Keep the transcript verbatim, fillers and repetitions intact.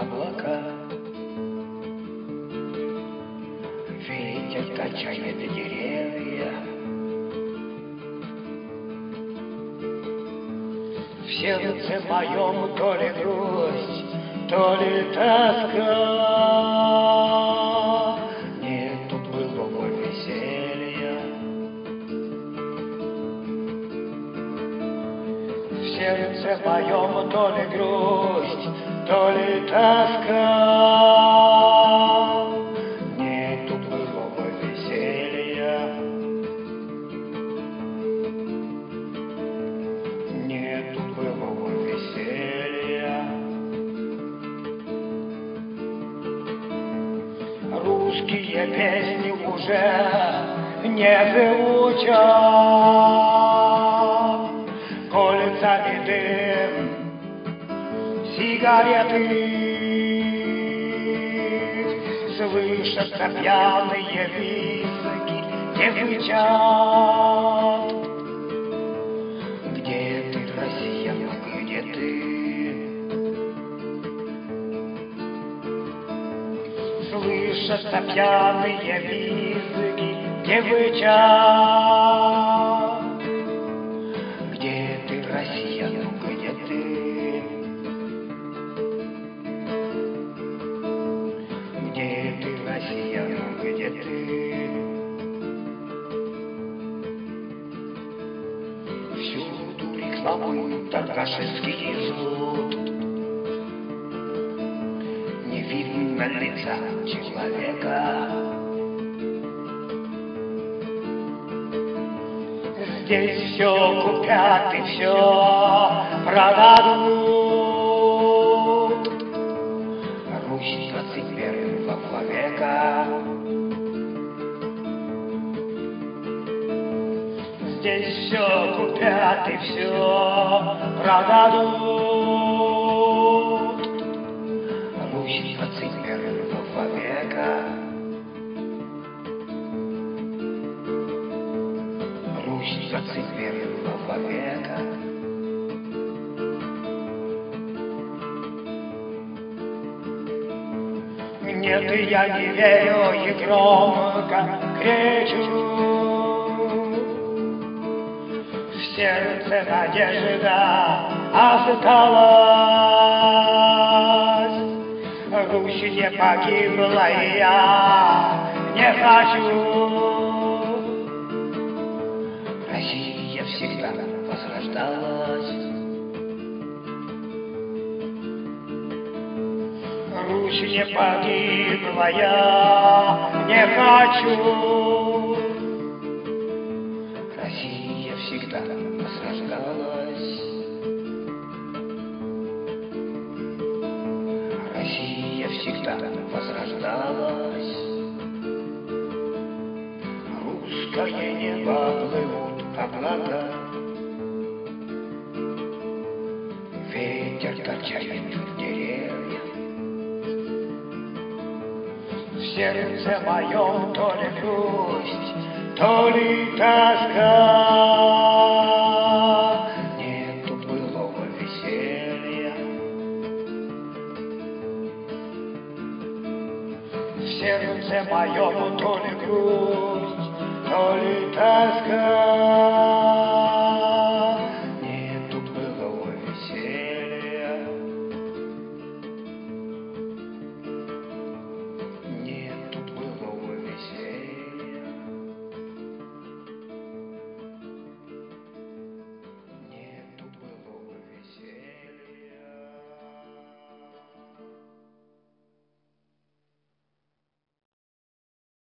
облака. Ветер качает деревья. В сердце моем то ли грусть, то ли тоска. Нету былого веселья. В сердце моем то ли грусть, то ли тоска. Нету былого веселья. Нету былого веселья. Русские песни уже не звучат. Колется дым, сигареты, слышатся пьяные визги, не кричат. Где ты, Россия, ну где ты? Слышатся пьяные визги, не кричат. Где ты, Россия, ну где ты? Где ты, Россия, ну где ты? Всюду рекламы торгашеские ждут. Не видно лица человека. Здесь все купят и все продадут. Русь двадцать первого века. Здесь все купят и все продадут. Русь двадцать первого века. Русь двадцать первого века. Нет, я не верю и громко кричу. В сердце надежда осталась. Русь не погибла, и я не хочу. Россия всегда возрождалась. Русь не погибла, я не хочу. Россия всегда возрождалась. Россия всегда возрождалась. Русское небо плывут облака. Ветер качает деревья. В сердце моем то ли грусть, то ли тоска. Нету былого веселья. В сердце моем то ли грусть, то ли тоска.